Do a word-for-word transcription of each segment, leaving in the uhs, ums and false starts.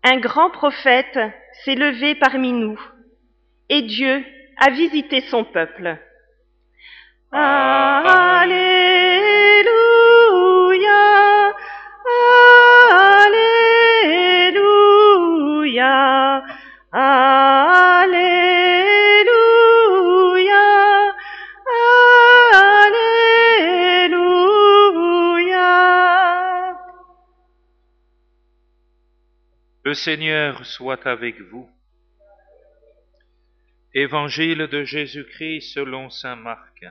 Un grand prophète s'est levé parmi nous, et Dieu a visité son peuple. Alléluia, Alléluia, Alléluia, Alléluia. Le Seigneur soit avec vous. Évangile de Jésus-Christ selon saint Marc.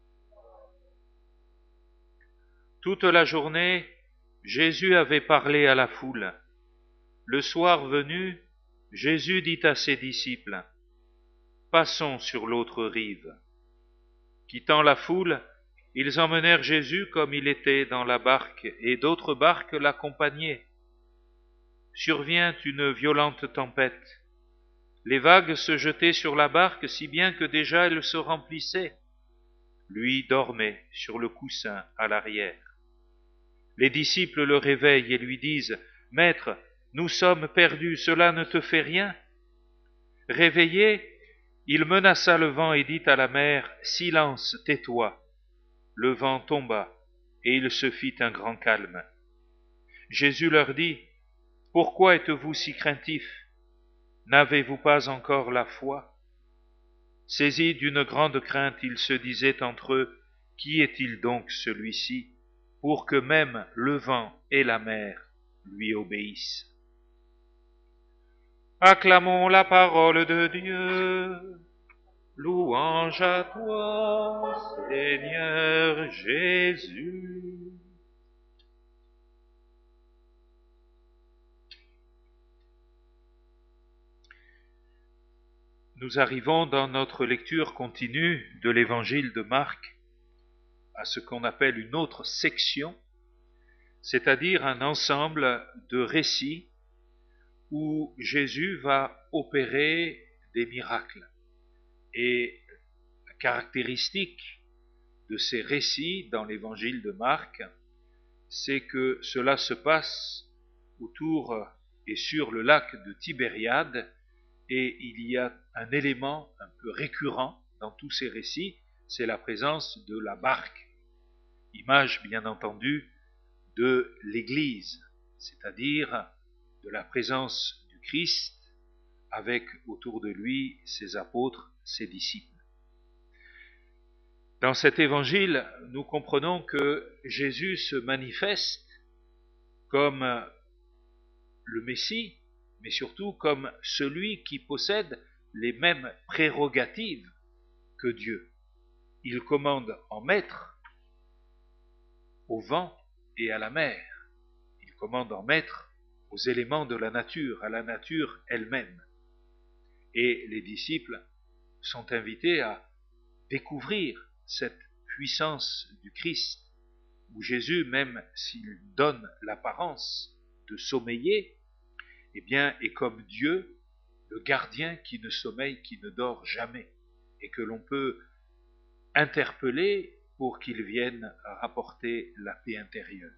Toute la journée, Jésus avait parlé à la foule. Le soir venu, Jésus dit à ses disciples, « Passons sur l'autre rive. » Quittant la foule, ils emmenèrent Jésus comme il était dans la barque, et d'autres barques l'accompagnaient. Survient une violente tempête. Les vagues se jetaient sur la barque si bien que déjà elle se remplissait. Lui dormait sur le coussin à l'arrière. Les disciples le réveillent et lui disent, « Maître, nous sommes perdus, cela ne te fait rien ?» Réveillé, il menaça le vent et dit à la mer, « Silence, tais-toi !» Le vent tomba et il se fit un grand calme. Jésus leur dit, « Pourquoi êtes-vous si craintifs ? N'avez-vous pas encore la foi ?» Saisis d'une grande crainte, ils se disaient entre eux, « Qui est-il donc celui-ci, pour que même le vent et la mer lui obéissent ?» Acclamons la parole de Dieu. Louange à toi, Seigneur Jésus. Nous arrivons dans notre lecture continue de l'évangile de Marc à ce qu'on appelle une autre section, c'est-à-dire un ensemble de récits où Jésus va opérer des miracles. Et la caractéristique de ces récits dans l'évangile de Marc, c'est que cela se passe autour et sur le lac de Tibériade, et il y a un élément un peu récurrent dans tous ces récits, c'est la présence de la barque, image bien entendu de l'Église, c'est-à-dire de la présence du Christ avec autour de lui ses apôtres, ses disciples. Dans cet évangile, nous comprenons que Jésus se manifeste comme le Messie, mais surtout comme celui qui possède les mêmes prérogatives que Dieu. Il commande en maître au vent et à la mer. Il commande en maître aux éléments de la nature, à la nature elle-même. Et les disciples sont invités à découvrir cette puissance du Christ, où Jésus, même s'il donne l'apparence de sommeiller, eh bien, est comme Dieu, le gardien qui ne sommeille, qui ne dort jamais, et que l'on peut interpeller pour qu'il vienne rapporter la paix intérieure.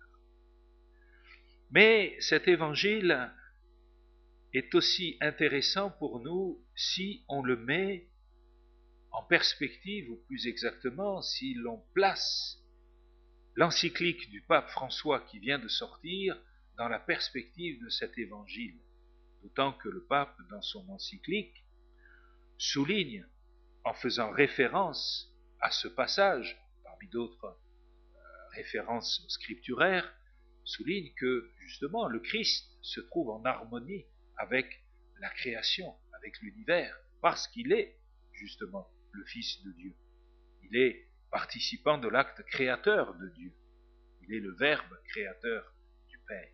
Mais cet évangile est aussi intéressant pour nous si on le met en perspective, ou plus exactement, si l'on place l'encyclique du pape François qui vient de sortir dans la perspective de cet évangile. D'autant que le pape, dans son encyclique, souligne, en faisant référence à ce passage, parmi d'autres euh, références scripturaires, souligne que, justement, le Christ se trouve en harmonie avec la création, avec l'univers, parce qu'il est, justement, le Fils de Dieu. Il est participant de l'acte créateur de Dieu. Il est le Verbe créateur du Père.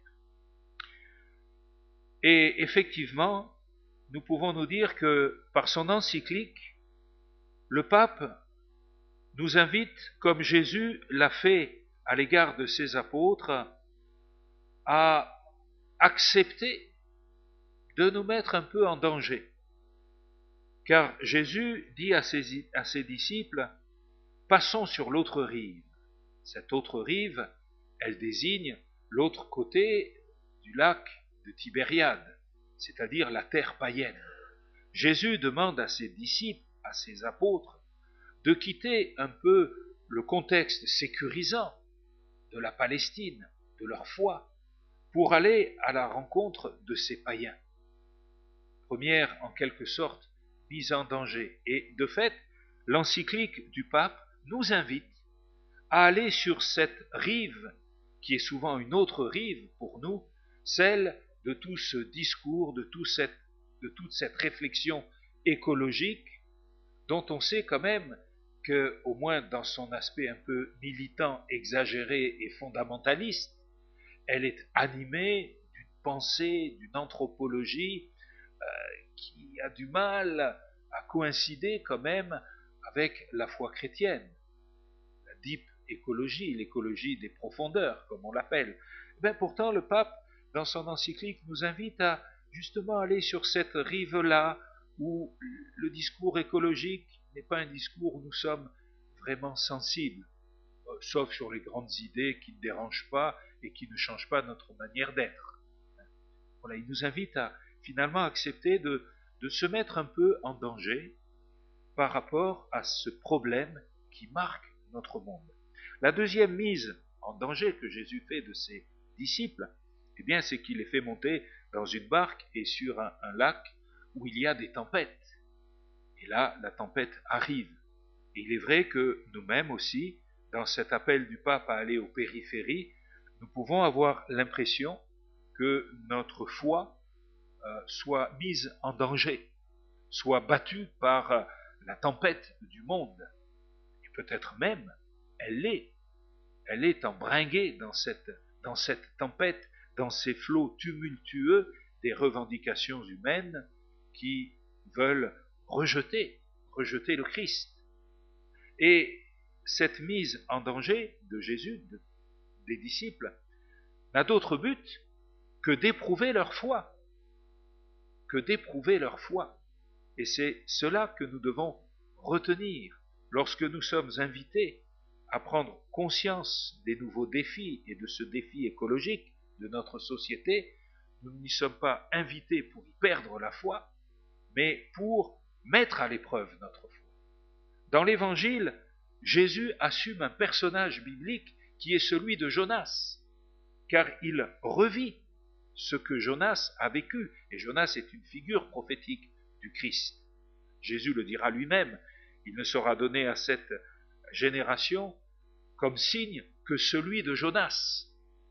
Et effectivement, nous pouvons nous dire que par son encyclique, le pape nous invite, comme Jésus l'a fait à l'égard de ses apôtres, à accepter de nous mettre un peu en danger. Car Jésus dit à ses, à ses disciples, « Passons sur l'autre rive ». Cette autre rive, elle désigne l'autre côté du lac de Tibériade, c'est-à-dire la terre païenne. Jésus demande à ses disciples, à ses apôtres, de quitter un peu le contexte sécurisant de la Palestine, de leur foi, pour aller à la rencontre de ces païens. Première, en quelque sorte, mise en danger. Et de fait, l'encyclique du pape nous invite à aller sur cette rive, qui est souvent une autre rive pour nous, celle de tout ce discours, de, tout cette, de toute cette réflexion écologique, dont on sait quand même que, au moins dans son aspect un peu militant, exagéré et fondamentaliste, elle est animée d'une pensée, d'une anthropologie euh, qui a du mal à coïncider quand même avec la foi chrétienne. La deep écologie, l'écologie des profondeurs, comme on l'appelle. Ben pourtant, le pape, dans son encyclique, nous invite à justement aller sur cette rive-là, où le discours écologique n'est pas un discours où nous sommes vraiment sensibles, euh, sauf sur les grandes idées qui ne dérangent pas et qui ne changent pas notre manière d'être. Voilà, il nous invite à finalement accepter de, de se mettre un peu en danger par rapport à ce problème qui marque notre monde. La deuxième mise en danger que Jésus fait de ses disciples, eh bien, c'est qu'il les fait monter dans une barque et sur un, un lac où il y a des tempêtes. Et là, la tempête arrive. Et il est vrai que nous-mêmes aussi, dans cet appel du pape à aller aux périphéries, nous pouvons avoir l'impression que notre foi euh, soit mise en danger, soit battue par euh, la tempête du monde. Et peut-être même, elle l'est. Elle est embringuée dans cette, dans cette tempête, dans ces flots tumultueux des revendications humaines qui veulent rejeter, rejeter le Christ. Et cette mise en danger de Jésus, de, des disciples, n'a d'autre but que d'éprouver leur foi, que d'éprouver leur foi. Et c'est cela que nous devons retenir lorsque nous sommes invités à prendre conscience des nouveaux défis et de ce défi écologique de notre société. Nous n'y sommes pas invités pour y perdre la foi, mais pour mettre à l'épreuve notre foi. Dans l'Évangile, Jésus assume un personnage biblique qui est celui de Jonas, car il revit ce que Jonas a vécu, et Jonas est une figure prophétique du Christ. Jésus le dira lui-même, il ne sera donné à cette génération comme signe que celui de Jonas.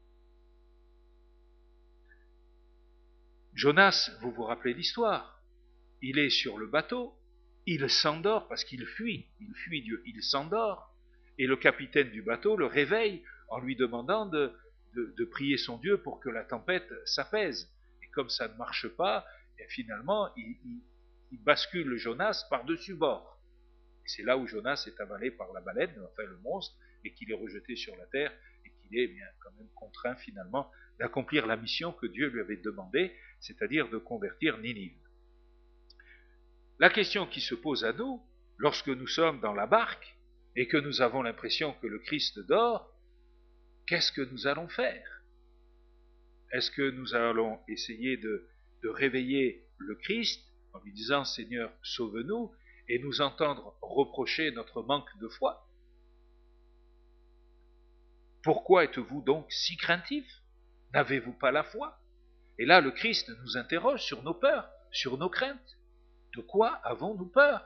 Jonas, vous vous rappelez l'histoire, il est sur le bateau, il s'endort parce qu'il fuit, il fuit Dieu, il s'endort, et le capitaine du bateau le réveille en lui demandant de, de, de prier son Dieu pour que la tempête s'apaise. Et comme ça ne marche pas, et finalement, il, il, il bascule Jonas par-dessus bord. Et c'est là où Jonas est avalé par la baleine, enfin le monstre, et qu'il est rejeté sur la terre, et qu'il est bien quand même contraint finalement d'accomplir la mission que Dieu lui avait demandée, c'est-à-dire de convertir Ninive. La question qui se pose à nous, lorsque nous sommes dans la barque, et que nous avons l'impression que le Christ dort, qu'est-ce que nous allons faire? Est-ce que nous allons essayer de, de réveiller le Christ en lui disant « Seigneur, sauve-nous » et nous entendre reprocher notre manque de foi? Pourquoi êtes-vous donc si craintifs? N'avez-vous pas la foi? Et là, le Christ nous interroge sur nos peurs, sur nos craintes. De quoi avons-nous peur?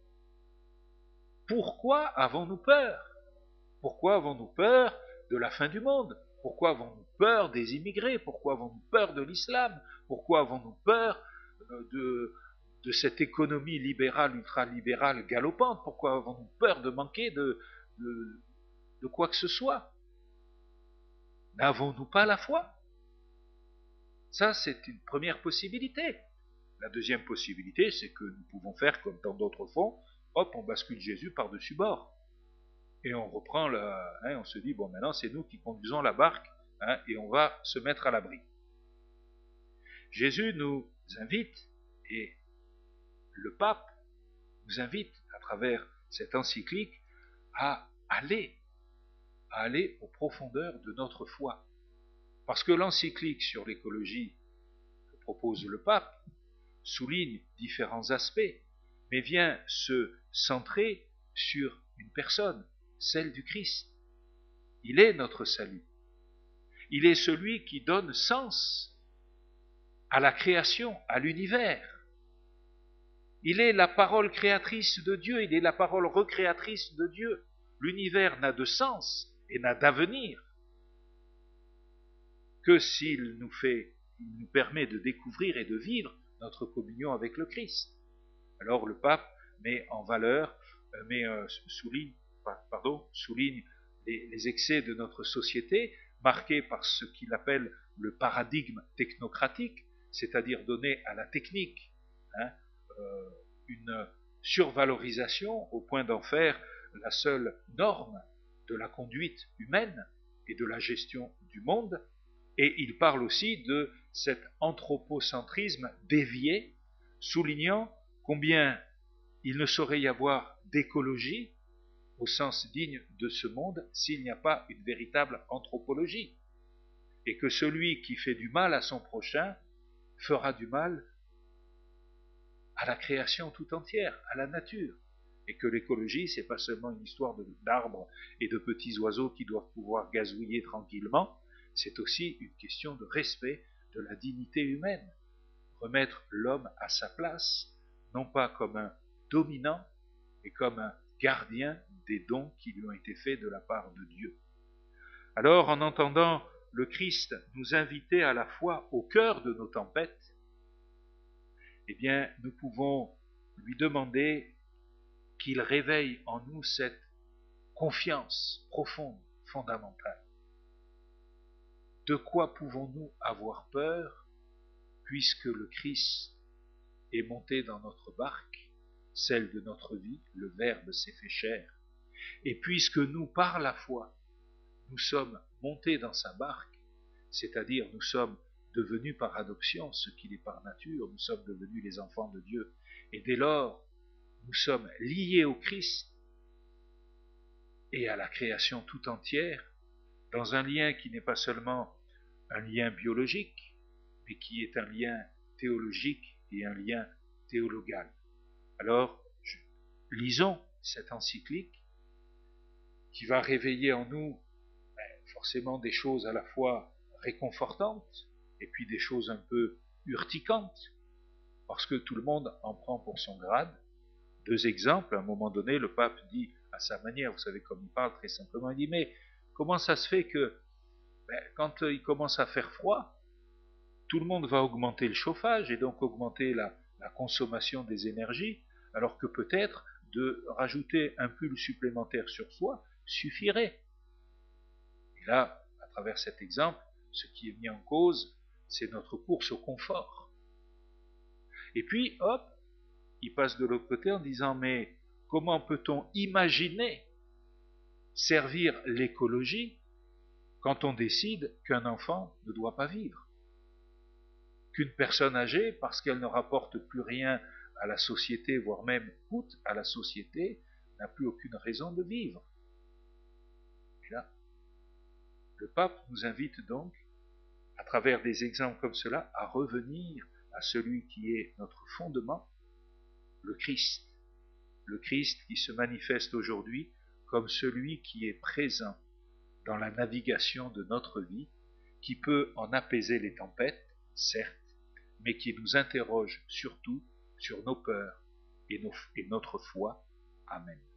Pourquoi avons-nous peur? Pourquoi avons-nous peur de la fin du monde? Pourquoi avons-nous peur des immigrés? Pourquoi avons-nous peur de l'islam? Pourquoi avons-nous peur de, de cette économie libérale, ultralibérale galopante? Pourquoi avons-nous peur de manquer de, de, de quoi que ce soit? N'avons-nous pas la foi? Ça, c'est une première possibilité. La deuxième possibilité, c'est que nous pouvons faire comme dans d'autres fonds, hop, on bascule Jésus par-dessus bord. Et on reprend, la, hein, on se dit, bon, maintenant c'est nous qui conduisons la barque, hein, et on va se mettre à l'abri. Jésus nous invite, et le pape nous invite, à travers cette encyclique, à aller, à aller aux profondeurs de notre foi. Parce que l'encyclique sur l'écologie, le propose le pape, souligne différents aspects, mais vient se centrer sur une personne, celle du Christ. Il est notre salut. Il est celui qui donne sens à la création, à l'univers. Il est la parole créatrice de Dieu, il est la parole recréatrice de Dieu. L'univers n'a de sens et n'a d'avenir que s'il nous fait, il nous permet de découvrir et de vivre notre communion avec le Christ. Alors le pape met en valeur, met, euh, souligne, pardon, souligne les, les excès de notre société, marqués par ce qu'il appelle le paradigme technocratique, c'est-à-dire donner à la technique hein, euh, une survalorisation au point d'en faire la seule norme de la conduite humaine et de la gestion du monde. Et il parle aussi de cet anthropocentrisme dévié, soulignant combien il ne saurait y avoir d'écologie au sens digne de ce monde s'il n'y a pas une véritable anthropologie. Et que celui qui fait du mal à son prochain fera du mal à la création tout entière, à la nature. Et que l'écologie, c'est pas seulement une histoire d'arbres et de petits oiseaux qui doivent pouvoir gazouiller tranquillement, c'est aussi une question de respect de la dignité humaine. Remettre l'homme à sa place, non pas comme un dominant, mais comme un gardien des dons qui lui ont été faits de la part de Dieu. Alors, en entendant le Christ nous inviter à la fois au cœur de nos tempêtes, eh bien, nous pouvons lui demander qu'il réveille en nous cette confiance profonde, fondamentale. De quoi pouvons-nous avoir peur puisque le Christ est monté dans notre barque, celle de notre vie, le Verbe s'est fait chair, et puisque nous, par la foi, nous sommes montés dans sa barque, c'est-à-dire nous sommes devenus par adoption ce qu'il est par nature, nous sommes devenus les enfants de Dieu, et dès lors, nous sommes liés au Christ et à la création tout entière, dans un lien qui n'est pas seulement un lien biologique, mais qui est un lien théologique et un lien théologal. Alors, je, lisons cette encyclique qui va réveiller en nous ben, forcément des choses à la fois réconfortantes et puis des choses un peu urticantes, parce que tout le monde en prend pour son grade. Deux exemples, à un moment donné, le pape dit à sa manière, vous savez comme il parle très simplement, il dit mais comment ça se fait que ben, quand il commence à faire froid, tout le monde va augmenter le chauffage et donc augmenter la, la consommation des énergies, alors que peut-être de rajouter un pull supplémentaire sur soi suffirait. Et là, à travers cet exemple, ce qui est mis en cause, c'est notre course au confort. Et puis, hop, il passe de l'autre côté en disant, mais comment peut-on imaginer servir l'écologie quand on décide qu'un enfant ne doit pas vivre, qu'une personne âgée, parce qu'elle ne rapporte plus rien à la société, voire même coûte à la société, n'a plus aucune raison de vivre. Et là, le pape nous invite donc, à travers des exemples comme cela, à revenir à celui qui est notre fondement, le Christ. Le Christ qui se manifeste aujourd'hui comme celui qui est présent dans la navigation de notre vie, qui peut en apaiser les tempêtes, certes, mais qui nous interroge surtout sur nos peurs et, nos, et notre foi. Amen.